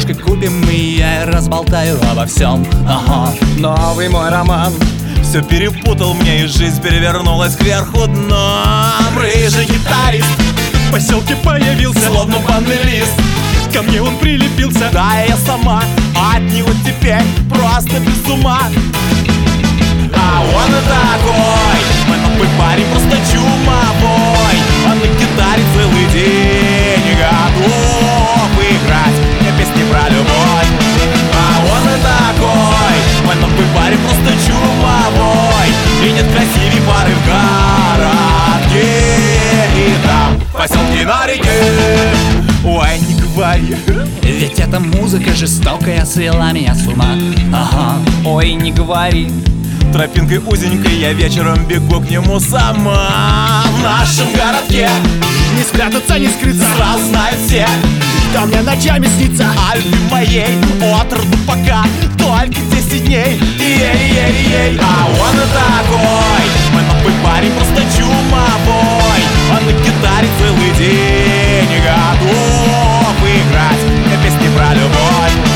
подружкой купим, и я разболтаю обо всем. Ага. Новый мой роман все перепутал мне, и жизнь перевернулась кверху дном. Рыжий гитарист в поселке появился, словно банный лист. ко мне он прилепился. Да, я сама от него теперь просто без ума. А он и такой, мой новый парень просто чумовой. Он на гитаре целый день готов играть мне песни про любовь. А он и такой, мой новый парень просто чумовой. И нет красивей пары в городке, и там в поселке на реке. Ой, не говори, ведь эта музыка жестокая свела меня с ума. Ага. Ой, не говори. тропинкой узенькой я вечером бегу к нему сама. В нашем городке не спрятаться, не скрыться, сразу знают все, кто мне ночами снится. о любви моей от роду пока только 10 дней. Ей-ей-ей. А он и такой, мой новый парень просто чумовой. Он на гитаре целый день готов играть мне песни про любовь.